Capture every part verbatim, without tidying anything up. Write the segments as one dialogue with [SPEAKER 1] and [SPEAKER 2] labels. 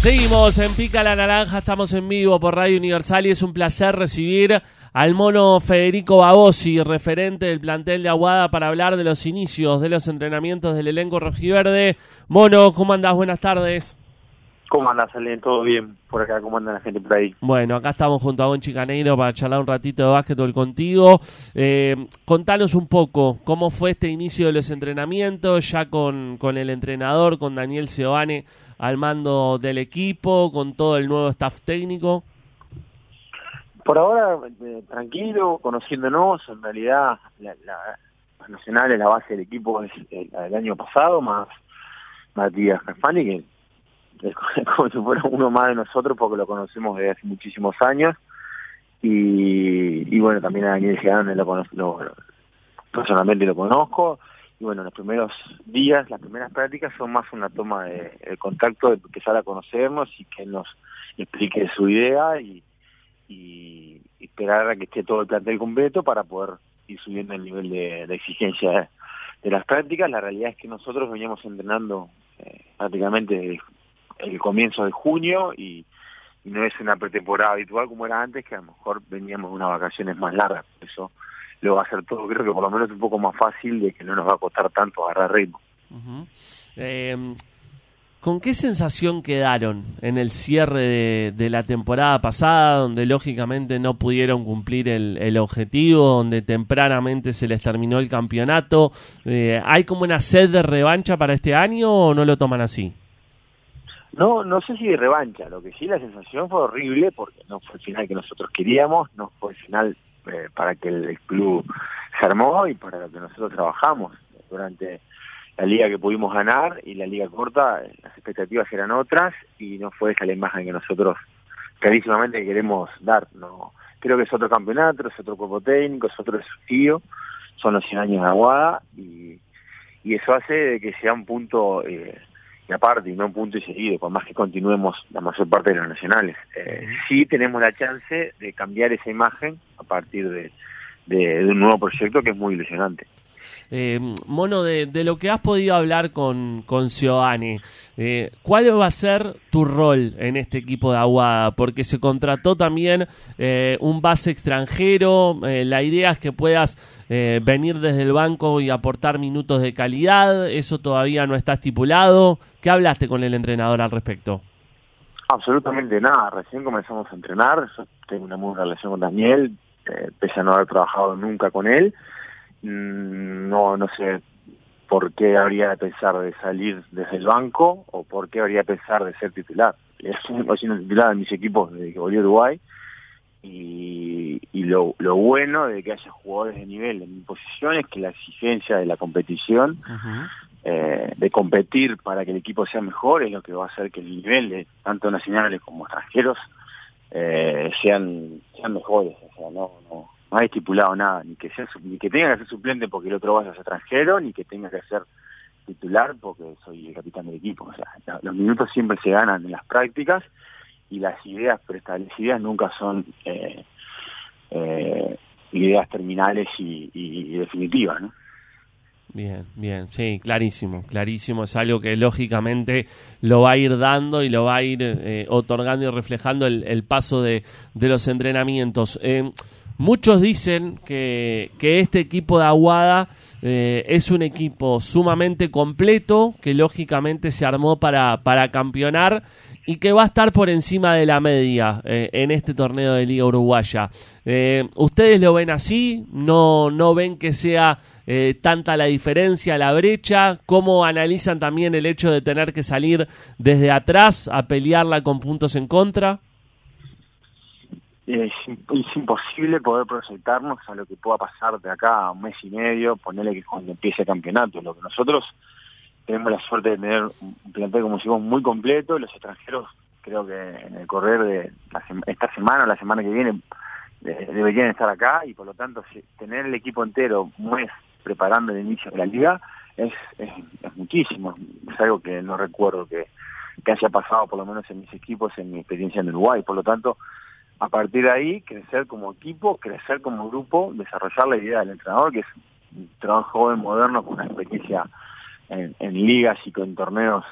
[SPEAKER 1] Seguimos en Pica la Naranja, estamos en vivo por Radio Universal y es un placer recibir al mono Federico Babosi, referente del plantel de Aguada, para hablar de los inicios de los entrenamientos del elenco rojiverde. Mono, ¿cómo andás? Buenas tardes.
[SPEAKER 2] ¿Cómo andás, Ale? ¿Todo bien por acá? ¿Cómo anda la gente por ahí?
[SPEAKER 1] Bueno, acá estamos junto a Gonchi Caneiro para charlar un ratito de básquetbol contigo. Eh, contanos un poco cómo fue este inicio de los entrenamientos, ya con, con el entrenador, con Daniel Seoane al mando del equipo, con todo el nuevo staff técnico.
[SPEAKER 2] Por ahora, eh, tranquilo, conociéndonos. En realidad, la, la, la Nacional es la base del equipo es el, el año pasado, más Matías Cafani, que es como si fuera uno más de nosotros porque lo conocemos desde hace muchísimos años. Y, y bueno, también a Daniel Seoane lo conozco, lo, personalmente lo conozco. Y bueno, los primeros días, las primeras prácticas son más una toma de, de contacto, de empezar a conocernos y que él nos explique su idea y, y esperar a que esté todo el plantel completo para poder ir subiendo el nivel de, de exigencia de, de las prácticas. La realidad es que nosotros veníamos entrenando eh, prácticamente el comienzo de junio y, y no es una pretemporada habitual como era antes, que a lo mejor veníamos de unas vacaciones más largas. Por eso lo va a hacer todo, creo que por lo menos un poco más fácil, de que no nos va a costar tanto agarrar ritmo.
[SPEAKER 1] Uh-huh. Eh, ¿Con qué sensación quedaron en el cierre de, de la temporada pasada, donde lógicamente no pudieron cumplir el, el objetivo, donde tempranamente se les terminó el campeonato? Eh, ¿Hay como una sed de revancha para este año o no lo toman así?
[SPEAKER 2] No, no sé si de revancha, lo que sí la sensación fue horrible, porque no fue el final que nosotros queríamos, no fue el final eh, para que el, el club se armó y para lo que nosotros trabajamos durante la liga que pudimos ganar, y la liga corta, las expectativas eran otras y no fue esa la imagen que nosotros clarísimamente queremos dar. No, creo que es otro campeonato, es otro cuerpo técnico, es otro desafío, son los cien años de Aguada y, y eso hace de que sea un punto eh, y aparte y no un punto y seguido, por más que continuemos la mayor parte de los nacionales. Eh, sí tenemos la chance de cambiar esa imagen a partir de, de, de un nuevo proyecto que es muy ilusionante.
[SPEAKER 1] Eh, Mono, de, de lo que has podido hablar con, con Seoane, eh, ¿cuál va a ser tu rol en este equipo de Aguada? Porque se contrató también eh, un base extranjero, eh, la idea es que puedas eh, venir desde el banco y aportar minutos de calidad, eso todavía no está estipulado. ¿Qué hablaste con el entrenador al respecto?
[SPEAKER 2] Absolutamente nada, recién comenzamos a entrenar, yo tengo una muy buena relación con Daniel, eh, pese a no haber trabajado nunca con él. No, no sé por qué habría de pensar de salir desde el banco o por qué habría de pensar de ser titular. Es siendo titular en mis equipos desde que volví a Uruguay y, y lo, lo bueno de que haya jugadores de nivel en mi posición es que la exigencia de la competición, uh-huh. eh, de competir para que el equipo sea mejor, es lo que va a hacer que el nivel de tanto nacionales como extranjeros eh, sean, sean mejores. O sea, no, no No hay estipulado nada, ni que sea, ni que tenga que ser suplente porque el otro vaya a ser extranjero, ni que tenga que ser titular porque soy el capitán del equipo. O sea, los minutos siempre se ganan en las prácticas y las ideas preestablecidas nunca son eh, eh, ideas terminales y, y, y definitivas, ¿no?
[SPEAKER 1] Bien, bien, sí, clarísimo, clarísimo, es algo que lógicamente lo va a ir dando y lo va a ir eh, otorgando y reflejando el, el paso de, de los entrenamientos. Eh, muchos dicen que, que este equipo de Aguada eh, es un equipo sumamente completo, que lógicamente se armó para, para campeonar y que va a estar por encima de la media eh, en este torneo de Liga Uruguaya. Eh, ¿Ustedes lo ven así? ¿No, no ven que sea eh, tanta la diferencia, la brecha? ¿Cómo analizan también el hecho de tener que salir desde atrás a pelearla con puntos en contra?
[SPEAKER 2] Es, es imposible poder proyectarnos a lo que pueda pasar de acá a un mes y medio, ponerle que cuando empiece el campeonato. Lo que nosotros tenemos la suerte de tener un plantel, como decimos, muy completo. Los extranjeros, creo que en el correr de la sema, esta semana o la semana que viene, eh, deberían estar acá, y por lo tanto si, tener el equipo entero un mes preparando el inicio de la liga es, es, es muchísimo. Es algo que no recuerdo que, que haya pasado, por lo menos en mis equipos, en mi experiencia en Uruguay. Por lo tanto, a partir de ahí, crecer como equipo, crecer como grupo, desarrollar la idea del entrenador, que es un trabajo joven, moderno, con una experiencia en, en ligas y con torneos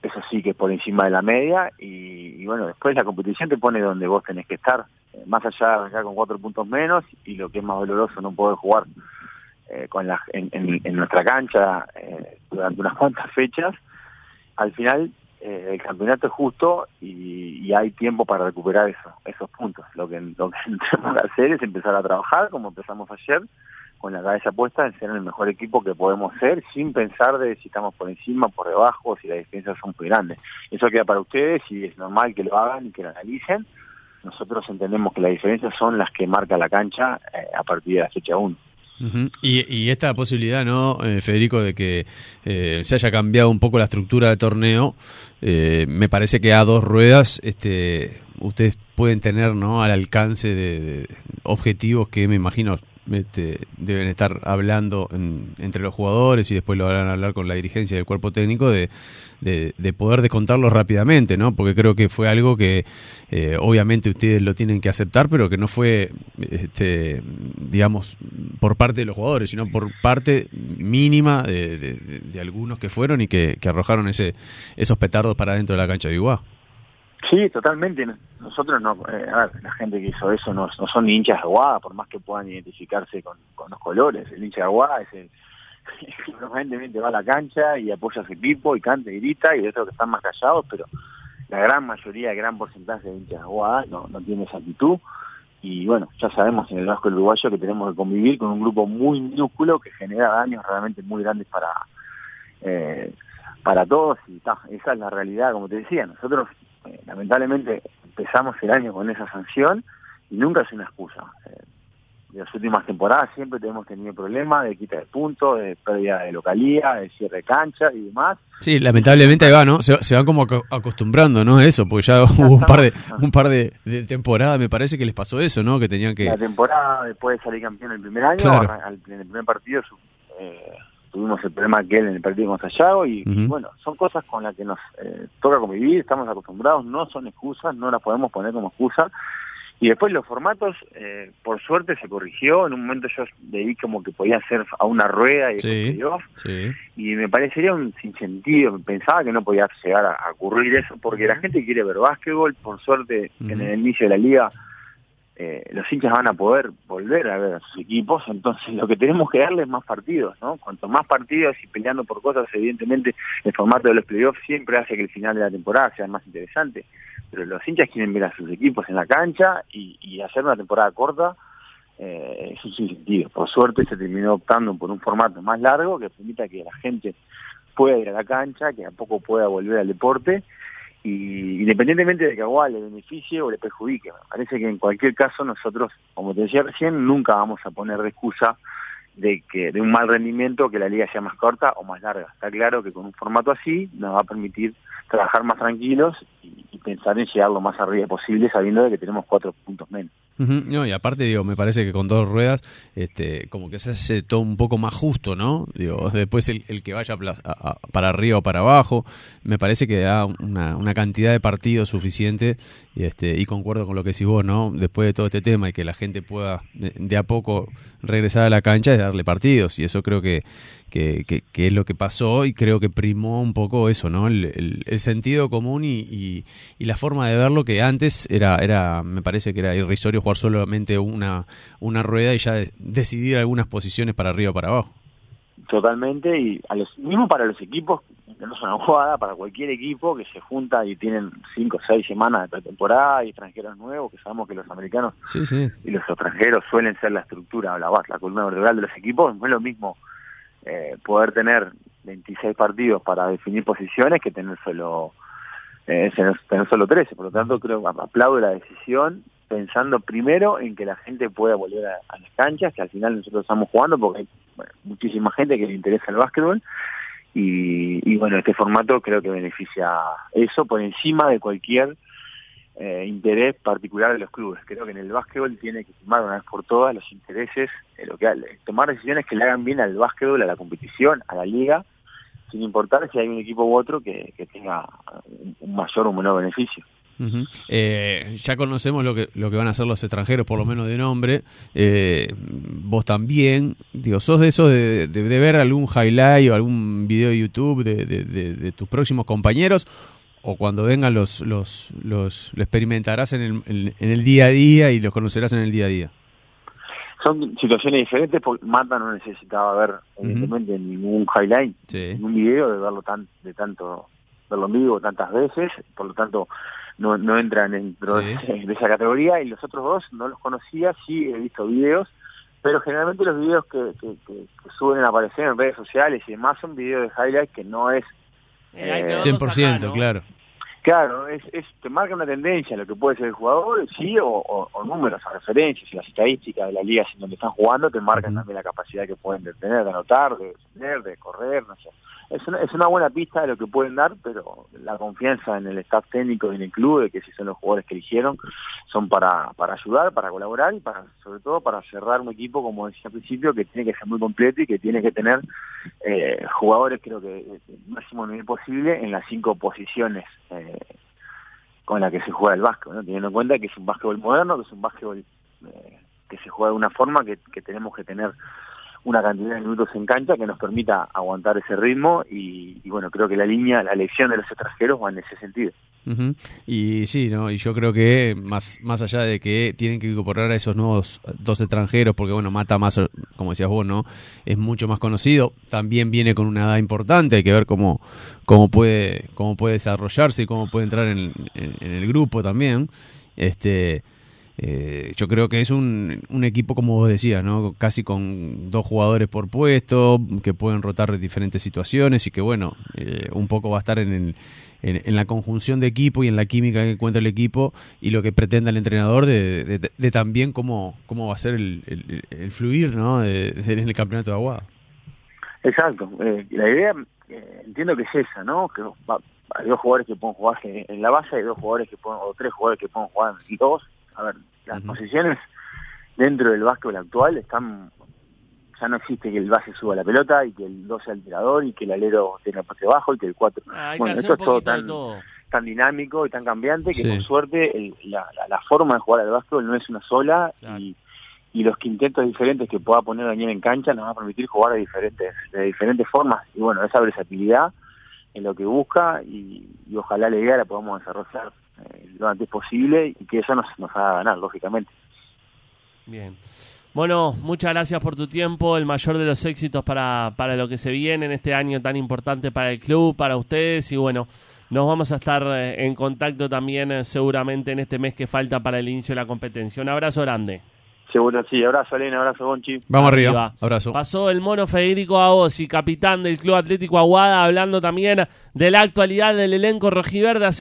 [SPEAKER 2] eso sí que es por encima de la media, y, y bueno, después la competición te pone donde vos tenés que estar, eh, más allá de arrancar con cuatro puntos menos, y lo que es más doloroso, no poder jugar eh, con la, en, en, en nuestra cancha eh, durante unas cuantas fechas. Al final eh, el campeonato es justo y, y hay tiempo para recuperar eso, esos puntos. Lo que, lo que tenemos que hacer es empezar a trabajar como empezamos ayer, con la cabeza puesta en ser el mejor equipo que podemos ser, sin pensar de si estamos por encima, por debajo, si las diferencias son muy grandes. Eso queda para ustedes y es normal que lo hagan y que lo analicen. Nosotros entendemos que las diferencias son las que marca la cancha eh, a partir de la fecha uno.
[SPEAKER 3] Uh-huh. Y, y esta posibilidad, ¿no, eh, Federico, de que eh, se haya cambiado un poco la estructura del torneo, eh, me parece que a dos ruedas este, ustedes pueden tener, ¿no?, al alcance de, de objetivos que me imagino este, deben estar hablando en, entre los jugadores y después lo van a hablar con la dirigencia del cuerpo técnico de, de, de poder descontarlos rápidamente, ¿no? Porque creo que fue algo que eh, obviamente ustedes lo tienen que aceptar, pero que no fue, este, digamos, por parte de los jugadores, sino por parte mínima de, de, de, de algunos que fueron y que, que arrojaron ese esos petardos para dentro de la cancha de Biguá.
[SPEAKER 2] Sí, totalmente. Nosotros no, eh, a ver, la gente que hizo eso no, no son ni hinchas de Aguada, por más que puedan identificarse con, con los colores. El hincha de Aguada es el que normalmente va a la cancha y apoya a su equipo y canta y grita, y de otros que están más callados, pero la gran mayoría, el gran porcentaje de hinchas de Aguada no, no tiene esa actitud. Y bueno, ya sabemos en el básquet uruguayo que tenemos que convivir con un grupo muy minúsculo que genera daños realmente muy grandes para eh, para todos, y ta, esa es la realidad, como te decía. Nosotros eh, lamentablemente empezamos el año con esa sanción y nunca es una excusa. Eh, de las últimas temporadas siempre hemos tenido problemas de quita de puntos, de pérdida de localía, de cierre de cancha y demás.
[SPEAKER 3] Sí, lamentablemente ahí va, ¿no? Se, se van como acostumbrando, ¿no? A eso, porque ya hubo un par de un par de, de temporadas, me parece que les pasó eso, ¿no? Que tenían que...
[SPEAKER 2] La temporada, después de salir campeón el primer año,
[SPEAKER 3] claro.
[SPEAKER 2] al, en el primer partido eh, tuvimos el problema aquel en el partido con Sayago y, uh-huh. y bueno, son cosas con las que nos eh, toca convivir, estamos acostumbrados, no son excusas, no las podemos poner como excusa. Y después los formatos, eh, por suerte se corrigió. En un momento yo leí como que podía ser a una rueda y
[SPEAKER 3] sí,
[SPEAKER 2] playoff,
[SPEAKER 3] sí.
[SPEAKER 2] y me parecería un sinsentido. Pensaba que no podía llegar a, a ocurrir eso, porque la gente quiere ver básquetbol. Por suerte, uh-huh. en el inicio de la liga, eh, los hinchas van a poder volver a ver a sus equipos. Entonces lo que tenemos que darles es más partidos, ¿no? Cuanto más partidos y peleando por cosas, evidentemente el formato de los playoffs siempre hace que el final de la temporada sea más interesante. Pero los hinchas quieren ver a sus equipos en la cancha y, y hacer una temporada corta eh, es un sinsentido. Por suerte se terminó optando por un formato más largo que permita que la gente pueda ir a la cancha, que a poco pueda volver al deporte, y independientemente de que a Aguada le beneficie o le perjudique. Me parece que en cualquier caso nosotros, como te decía recién, nunca vamos a poner de excusa de que de un mal rendimiento que la liga sea más corta o más larga. Está claro que con un formato así nos va a permitir trabajar más tranquilos y, y pensar en llegar lo más arriba posible, sabiendo de que tenemos cuatro puntos menos.
[SPEAKER 3] Uh-huh. No, y aparte, digo, me parece que con dos ruedas, este, como que se hace todo un poco más justo, ¿no? Digo, después el, el que vaya a, a, para arriba o para abajo, me parece que da una, una cantidad de partidos suficiente, y este, y concuerdo con lo que decís vos, ¿no? Después de todo este tema y que la gente pueda de, de a poco regresar a la cancha, es darle partidos, y eso creo que, que, que, que es lo que pasó, y creo que primó un poco eso, ¿no? El, el, el sentido común y, y, y la forma de verlo, que antes era, era, me parece que era irrisorio jugar solamente una una rueda y ya de, decidir algunas posiciones para arriba o para abajo.
[SPEAKER 2] Totalmente, y a los, mismo para los equipos que no son Aguada, para cualquier equipo que se junta y tienen cinco o seis semanas de pretemporada y extranjeros nuevos, que sabemos que los americanos
[SPEAKER 3] sí, sí.
[SPEAKER 2] y los extranjeros suelen ser la estructura, la base, la columna vertebral de los equipos. No es lo mismo eh, poder tener veintiséis partidos para definir posiciones que tener solo eh, tener solo trece. Por lo tanto, creo aplaudo la decisión, pensando primero en que la gente pueda volver a, a las canchas, que al final nosotros estamos jugando porque hay bueno, muchísima gente que le interesa el básquetbol, y, y bueno, este formato creo que beneficia eso por encima de cualquier eh, interés particular de los clubes. Creo que en el básquetbol tiene que tomar una vez por todas los intereses, eh, lo que tomar decisiones que le hagan bien al básquetbol, a la competición, a la liga, sin importar si hay un equipo u otro que, que tenga un mayor o menor beneficio.
[SPEAKER 3] Uh-huh. Eh, ya conocemos lo que lo que van a hacer los extranjeros, por lo menos de nombre. Eh, vos también, digo, sos de esos de, de, de ver algún highlight o algún video de YouTube de, de, de, de tus próximos compañeros, o cuando vengan los los los lo experimentarás en el en, en el día a día y los conocerás en el día a día.
[SPEAKER 2] Son situaciones diferentes, porque Mata no necesitaba ver evidentemente uh-huh. ningún highlight, sí. ningún video, de verlo tan de tanto verlo en vivo tantas veces, por lo tanto no no entran dentro sí. de, de esa categoría. Y los otros dos no los conocía, sí he visto videos, pero generalmente los videos que, que, que, que suelen aparecer en redes sociales y demás son videos de highlights que no es
[SPEAKER 1] eh,
[SPEAKER 3] cien por ciento, acá, ¿no? Claro.
[SPEAKER 2] Claro, es, es te marca una tendencia lo que puede ser el jugador, sí, o, o, o números, o referencias, y las estadísticas de las ligas en donde están jugando te marcan uh-huh. también la capacidad que pueden de tener, de anotar, de defender, de correr, no sé. Es una, es una buena pista de lo que pueden dar, pero la confianza en el staff técnico y en el club, de que si son los jugadores que eligieron, son para, para ayudar, para colaborar y para, sobre todo para cerrar un equipo, como decía al principio, que tiene que ser muy completo y que tiene que tener eh, jugadores, creo que el máximo nivel posible, en las cinco posiciones eh, con las que se juega el básquetbol, ¿no? Teniendo en cuenta que es un básquetbol moderno, que es un básquetbol eh, que se juega de una forma que, que tenemos que tener una cantidad de minutos en cancha que nos permita aguantar ese ritmo y, y bueno, creo que la línea, la elección de los extranjeros va en ese sentido.
[SPEAKER 3] Uh-huh. Y sí, no, y yo creo que más más allá de que tienen que incorporar a esos nuevos dos extranjeros, porque bueno, Mata más, como decías vos, ¿no? Es mucho más conocido, también viene con una edad importante, hay que ver cómo cómo puede cómo puede desarrollarse y cómo puede entrar en, en, en el grupo también. Este Eh, yo creo que es un, un equipo, como vos decías, ¿no? Casi con dos jugadores por puesto, que pueden rotar de diferentes situaciones y que, bueno, eh, un poco va a estar en, el, en, en la conjunción de equipo y en la química que encuentra el equipo y lo que pretenda el entrenador de, de, de, de también cómo, cómo va a ser el, el, el fluir, ¿no? De, de, en el campeonato de Aguada.
[SPEAKER 2] Exacto. Eh, la idea, eh, entiendo que es esa, ¿no? Que va, hay dos jugadores que pueden jugar en la base, hay dos jugadores que pueden, o tres jugadores que pueden jugar en dos. A ver, las uh-huh. posiciones dentro del básquetbol actual están, ya no existe que el base suba la pelota y que el dos sea el tirador y que el alero tenga el pase bajo y que el cuatro.
[SPEAKER 1] Ah,
[SPEAKER 2] bueno, esto es todo tan, todo tan dinámico y tan cambiante que sí. por suerte el, la, la, la forma de jugar al básquetbol no es una sola claro. y, y los quintetos diferentes que pueda poner Daniel en cancha nos va a permitir jugar de diferentes, de diferentes formas. Y bueno, esa versatilidad en lo que busca y, y ojalá la idea la podamos desarrollar Eh, lo antes posible y que eso nos, nos haga ganar, lógicamente.
[SPEAKER 1] Bien. Bueno, muchas gracias por tu tiempo, el mayor de los éxitos para, para lo que se viene en este año tan importante para el club, para ustedes, y bueno, nos vamos a estar en contacto también eh, seguramente en este mes que falta para el inicio de la competencia. Un abrazo grande.
[SPEAKER 2] Seguro, sí. Abrazo, Elena. Abrazo, Gonchi.
[SPEAKER 3] Vamos arriba. arriba. Abrazo.
[SPEAKER 1] Pasó el mono Federico Agosi, capitán del Club Atlético Aguada, hablando también de la actualidad del elenco rojiverde.